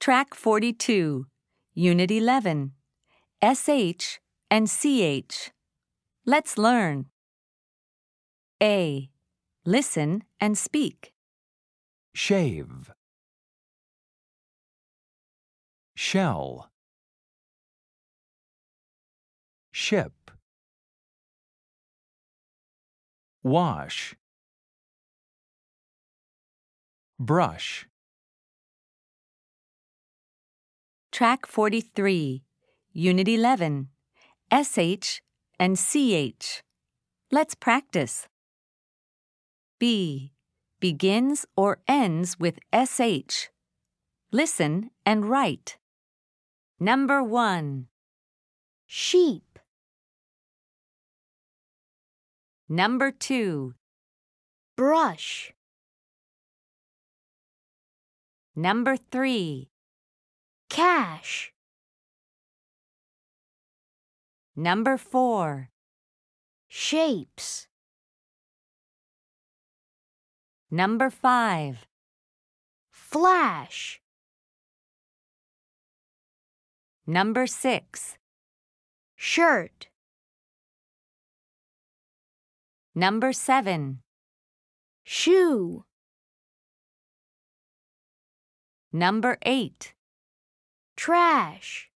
Track 42, Unit 11, SH and CH. Let's learn. A. Listen and speak. Shave. Shell. Ship. Wash. Brush. Track 43, Unit 11, SH and CH. Let's practice. B. Begins or ends with SH. Listen and write. Number 1. Sheep. Number 2. Brush. Number 3. Cash. Number 4. Shapes. Number 5. Flash. Number 6. Shirt. Number 7. Shoe. Number 8. Trash.